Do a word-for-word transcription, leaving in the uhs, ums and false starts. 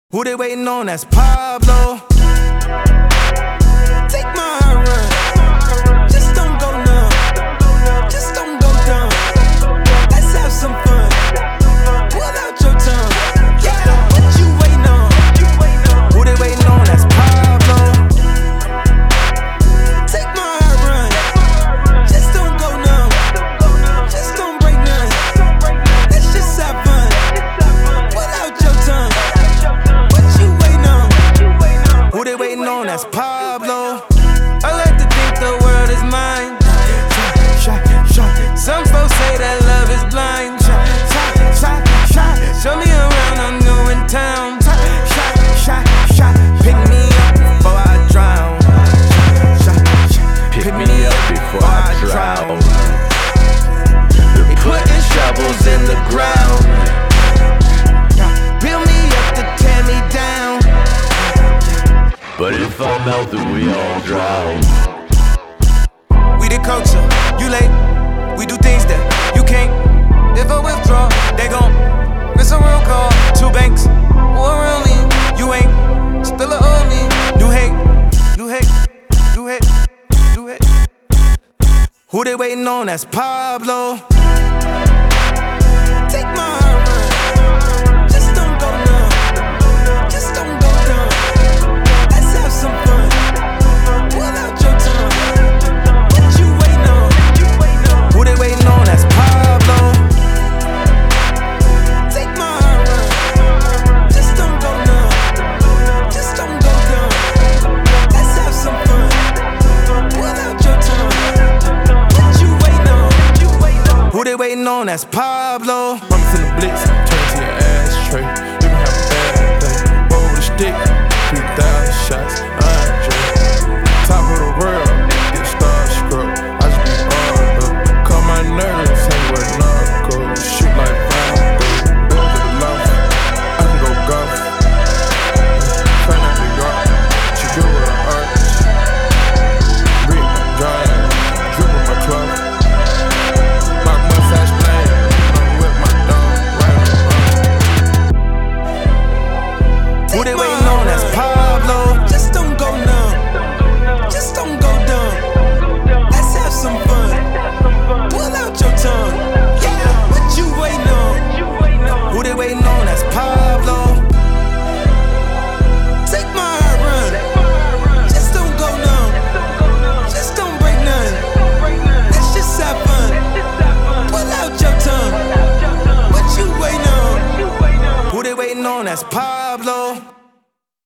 Who they waiting on? That's Pablo. Take my run. Just don't go numb. Just don't go dumb. Let's have some fun. Pull out your tongue. Yeah, what you waiting on? Who they waiting on? That's Pablo. Take my run. Just don't go numb. Just don't break none. Let's just have fun. Pull out your tongue. Who they waiting on? That's Pablo. I like to think the world is mine. Some folks say that love is blind. Show me around, I'm new in town. Pick me up before I drown. Pick me up before I drown. They're putting shovels in the ground. Build me up to tear me down. But if I melt, then we all drown. We the culture, you late. We do things that you can't. If I withdraw, they gon' miss a real call. Two banks, or real me. You ain't spill it on me. New hate, new hate, new hate, new hate. Who they waiting on? That's Pablo. Take my run. Just don't go numb. Just don't go dumb. Let's have some fun. Pull out your tongue. What you waiting on? Who they waiting on? That's Pablo. Take my run. Just don't go numb. Just don't go dumb. Let's have some fun. Pull out your tongue. What you waiting on? Who they waiting on? That's Pablo.